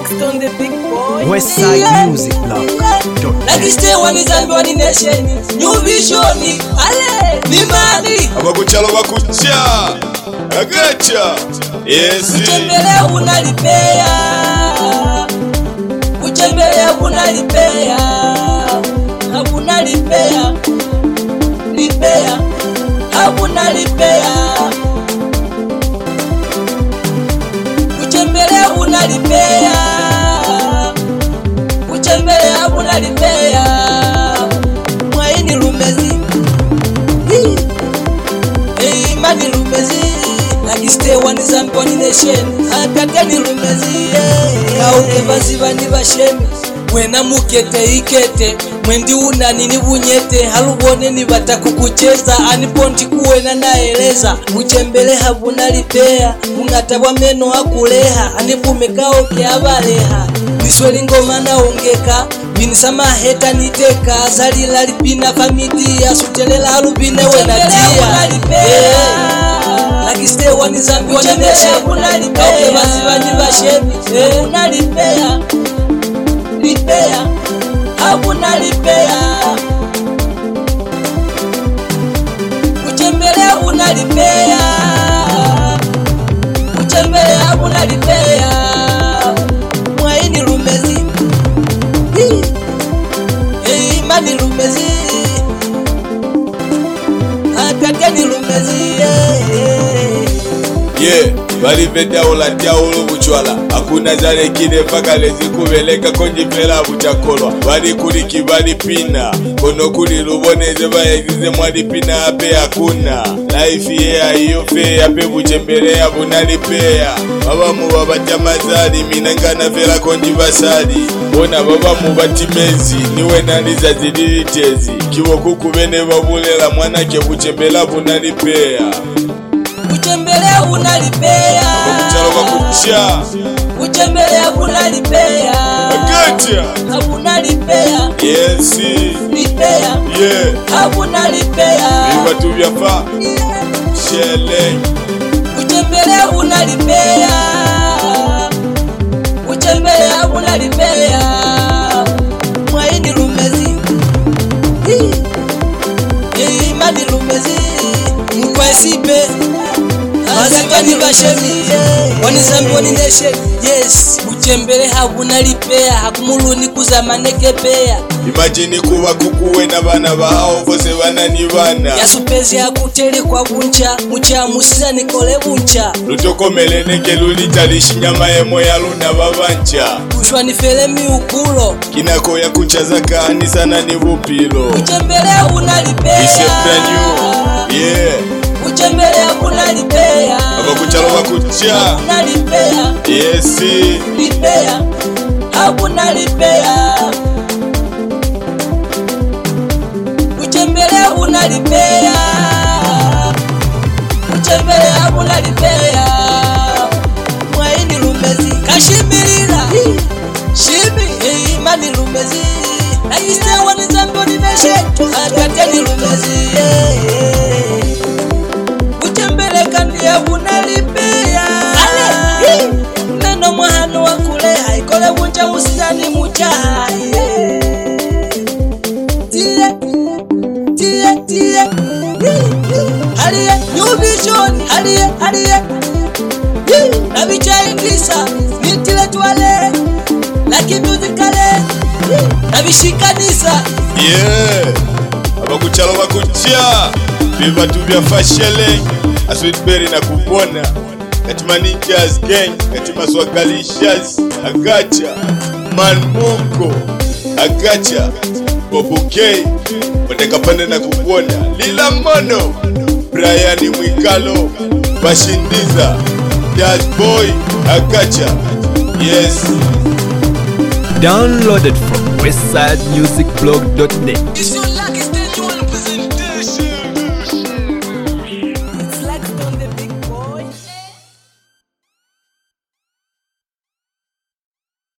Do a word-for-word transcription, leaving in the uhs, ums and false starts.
Next on the big boy. Westside Music Blog. Like stay one is and one nation. New vision. Ale ni mali. Abakuchalo bakucha. Agacha. Yes. Uchembele unalipea. Uchembele unalipea. Hakuna lipea. Lipea. Hakuna lipea. Uchembele unalipea. Uchembele unalipea. Mwaini lumezi. Hey, mani lumezi. Like stay one is and one nation. Atakeni lumezi. Kauke basi bandi bashemi. Mwena mukete ikete. Mwendi una nini bunyete. Halubone ni batakukucheza. Aniponti kuwena naeleza. Uchembele habuna lipea. Ungatabwa meno hakuleha. Anipume kao kiabaleha. Nisweli ngoma na ongeka. Binisama heta niteka. Salila lipina familia. Sutelela halubine wena tia. Like stay one is and one nation. Kauke basi bandi bashemi. Unalipea. Lipea. Hakuna lipea. Uchembele unalipea. Uchembele unalipea. Mwaini lumezi. Hey, mani lumezi. Atakeni lumezi. Yeah, bali veda ulatia ulu buchwala. Hakuna zale kine paka lezi kubeleka konji pela buchakolwa. Bali kuliki bali pina. Kono kuli luboneze bayegize mwali pina hape hakuna. Life yeah iyo fe hape buchembele ya bunalipea. Baba mubaba jamazali minangana vela konji basali. Bona baba mubatimezi niwe naliza zidilitezi. Kiwo kukubene babulela mwana ke buchembela bunalipea. Uchembele unalipea. Abakuchalo bakucha. Uchembele unalipea. Agacha. Hakuna lipea. Yes. Lipea. Yeah. Hakuna lipea. Viva tu vyafa. Shele. Uchembele unalipea. Uchembele unalipea. Mwaini lumezi. Hey, mani lumezi. Mkwesipe. Azakani bashemi. Wanizambi wani nation. Yes. Uchembele habuna lipea. Hakumuluni kuzamaneke pea. Imagine kuwa kukuwe na bana bao vose bana ni bana. Yasupezi hakutele kwa buncha. Mucha musiza nikole buncha. Lutoko meleneke lulitalishi nyama emo ya luna babancha. Kushwa nifele miukulo. Kinako ya kuchaza kani sana ni bupilo. Uchembele unalipea. It's a brand new. Yeah. Uchembele unalipea. Abakuchalo bakucha. Hakuna lipea. Yes. Lipea. Hakuna lipea. Uchembele unalipea. Uchembele unalipea. Mwaini lumezi. Kashimilila. Shimi. Hey, mani lumezi. Naiste wanizambi wani neshe. Atakeni lumezi. Uchembele kandi ya unalipea. Meno mwahano wakule. Haikole unja usizani muchaha. Tie. Tie. Tie. Haliye. New vision. Haliye. Haliye. Nabicha ingisa. Nitile tuwale. Laki musicale. Nabishikanisa. Yeah. Abakuchalo bakucha. Viva tu vyafa shele. Aswitberry na kupona. Katima ninjas gang. Katima swagalishas. Agacha. Manmungo. Agacha. Bobo K. Wateka pande na kupona. Lila mono. Brian Mwikalo. Bashindiza. Jazz boy. Agacha. Yes. Downloaded from westside music blog dot net.